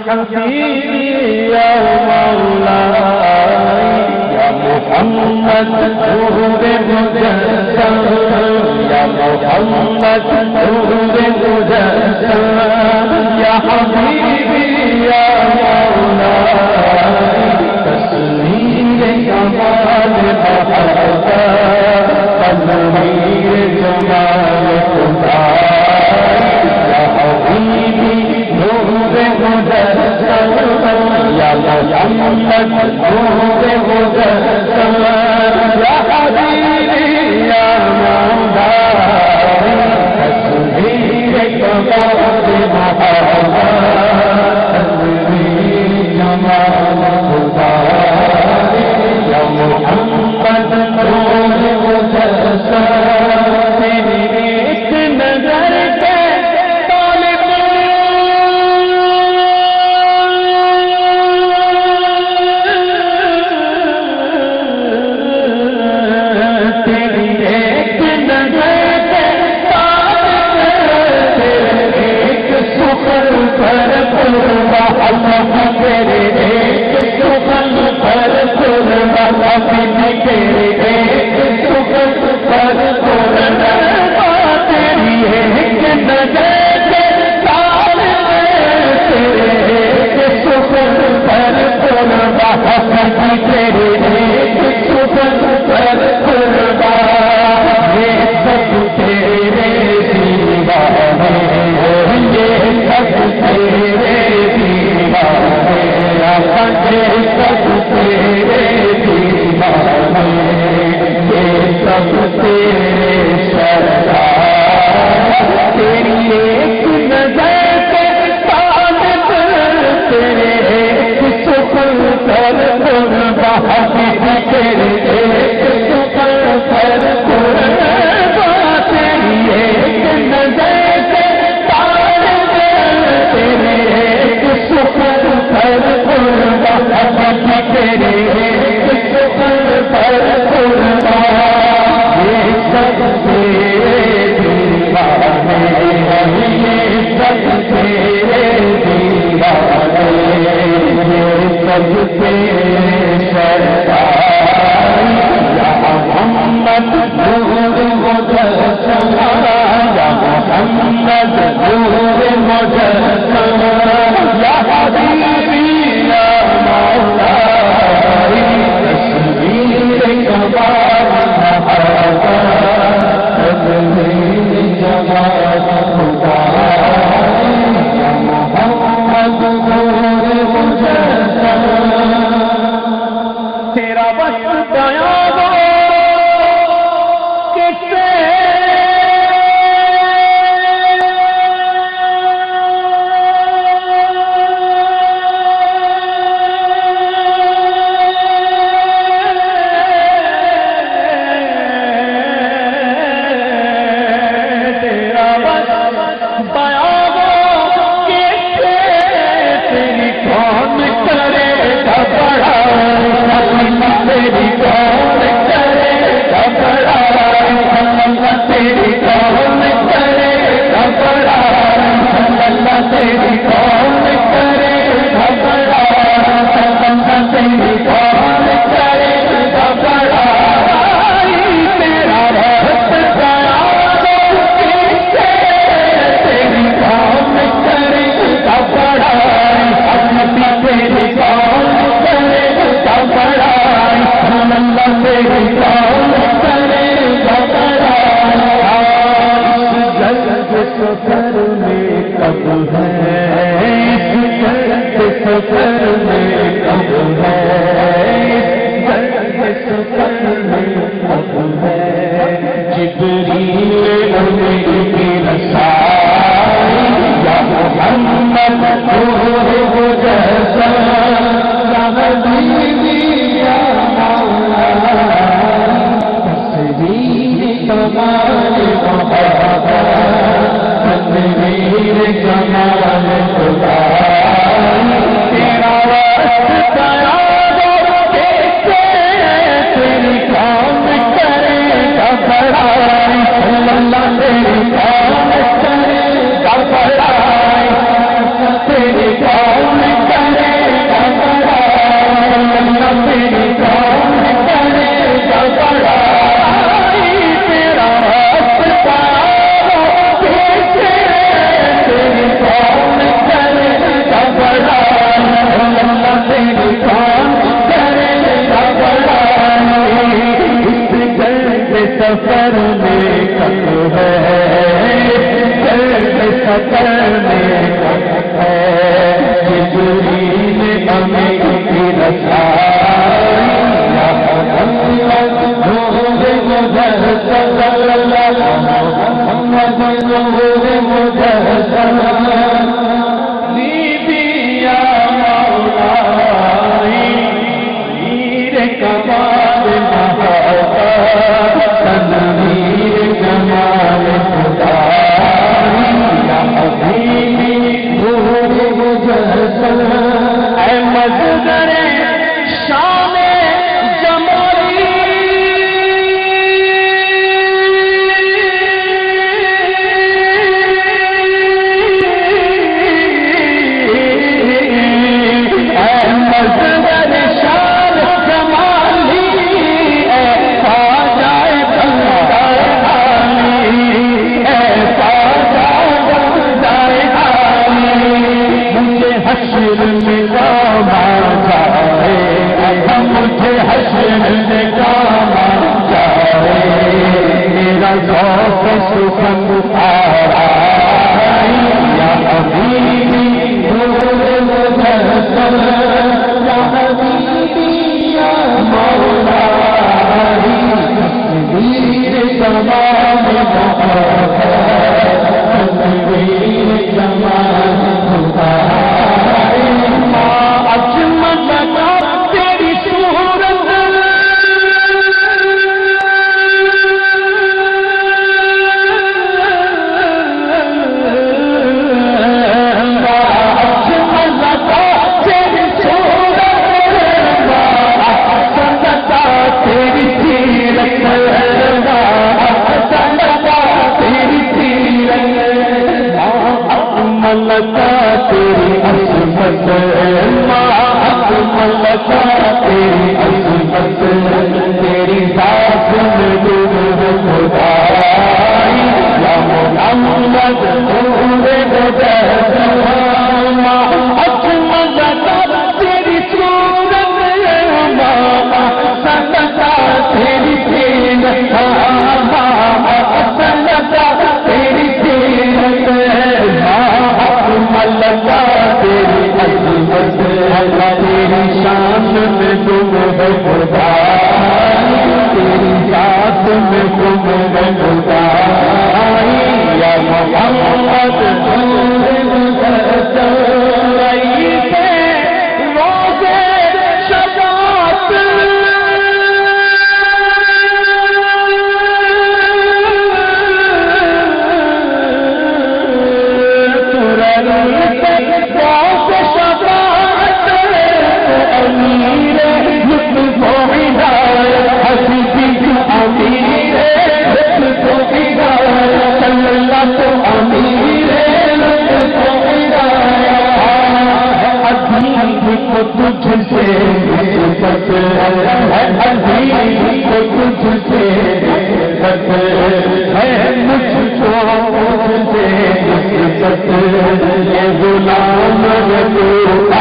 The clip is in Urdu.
حبیبی یا مولائی یا محمد نور مجسم یا محمد نور مجسم یا حبیبی یا مولائی تصویر جمال محبت تصویر جمال خدا یا حبیبی نور مجسم یا محمد نور مجسم یا حبیبی یا مولائی تصویر جمال محبت تصویر جمال خدا یا محمد نور مجسم تیری ایک نظر کے طالب تیری ایک نظر کے طالب تیرے ایک سخن پر قربان تیرے ایک سخن پر قربان تیرے ایک سخن پر قربان تیری ایک نظر کے طالب تیرے ایک سخن پر قربان تیرے ایک سخن پر قربان یہ سب تیرے دیوانے یہ سب تیرے دیوانے یہ سب تیرے دیوانے یہ سب تیرے سردار تیری ایک نظر کے طالب تیرے ایک سخن پر قربان تیرے ایک سخن پر قربان تیری ایک نظر کے طالب تیرے ایک سخن پر قربان تیرے ایک سخن پر قربان یہ سب تیرے دیوانے یہ سب تیرے دیوانے یہ سب تیرے سردار یا محمد نور مجسم یا محمد نور مجسم یا حبیبی یا مولائی تصویر جمال محبت تصویر جمال خدا یا محمد نور مجسم کمال محبت تنویر جمال خدا یا حبیبی نور مجسم اے مظہر شان جمالی اے مظہر شان جمالی اے خواجہ بندہ عالی اے خواجہ بندہ عالی مجھے حشر میں کام جائے مجھے حشر میں کام جائے میرا ذوق سخن آرائی یا حبیبی نور مجسم یا حبیبی یا مولائی تصویر جمال محبت تصویر جمال خدائی ما اجمل کا تیری صورت ما اجمل کا تیری صورت ما احسن کا تیری سیرت ما احسن کا تیری سیرت ما اکمل کا تیری عصمت ما اکمل کا تیری عصمت تیری ذات میں نور خدائی یا محمد نور مجسم ما اکمل کا تیری صورت ما احسن کا تیری سیرت ما احسن کا تیری سیرت ما اکمل کا تیری عظمت تیری شان میں تم ہے خدا تیری ذات میں تم ہے خدا یا محمد نور مجسم سے روزے شجاعت تجھ سے نسبت ہے عزیز کو تجھ سے نسبت ہے مجھ کو تجھ سے نسبت یہ غلام